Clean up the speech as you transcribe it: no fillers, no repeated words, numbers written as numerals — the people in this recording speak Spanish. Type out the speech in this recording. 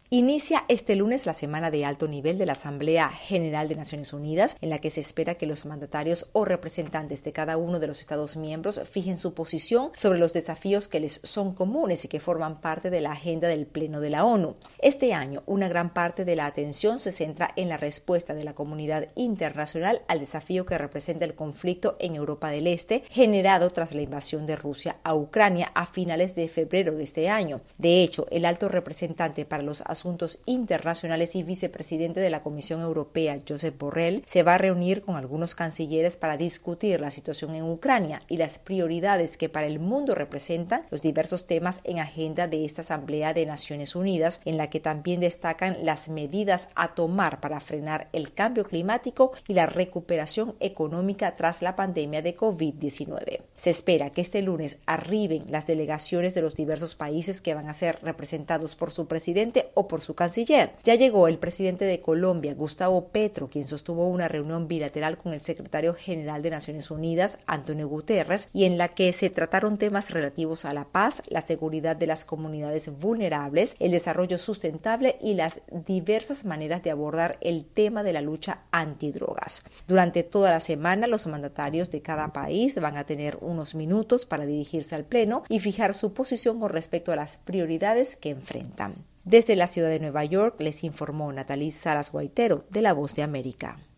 Inicia este lunes la semana de alto nivel de la Asamblea General de Naciones Unidas, en la que se espera que los mandatarios o representantes de cada uno de los Estados miembros fijen su posición sobre los desafíos que les son comunes y que forman parte de la agenda del Pleno de la ONU. Este año, una gran parte de la atención se centra en la respuesta de la comunidad internacional al desafío que representa el conflicto en Europa del Este, generado tras la invasión de Rusia a Ucrania a finales de febrero de este año. De hecho, el alto representante para los Asuntos Internacionales y vicepresidente de la Comisión Europea, Josep Borrell, se va a reunir con algunos cancilleres para discutir la situación en Ucrania y las prioridades que para el mundo representan los diversos temas en agenda de esta Asamblea de Naciones Unidas, en la que también destacan las medidas a tomar para frenar el cambio climático y la recuperación económica tras la pandemia de COVID-19. Se espera que este lunes arriben las delegaciones de los diversos países que van a ser representados por su presidente o por su canciller. Ya llegó el presidente de Colombia, Gustavo Petro, quien sostuvo una reunión bilateral con el secretario general de Naciones Unidas, Antonio Guterres, y en la que se trataron temas relativos a la paz, la seguridad de las comunidades vulnerables, el desarrollo sustentable y las diversas maneras de abordar el tema de la lucha antidrogas. Durante toda la semana, los mandatarios de cada país van a tener unos minutos para dirigirse al Pleno y fijar su posición con respecto a las prioridades que enfrentan. Desde la ciudad de Nueva York les informó Nathalie Salas Guaitero de La Voz de América.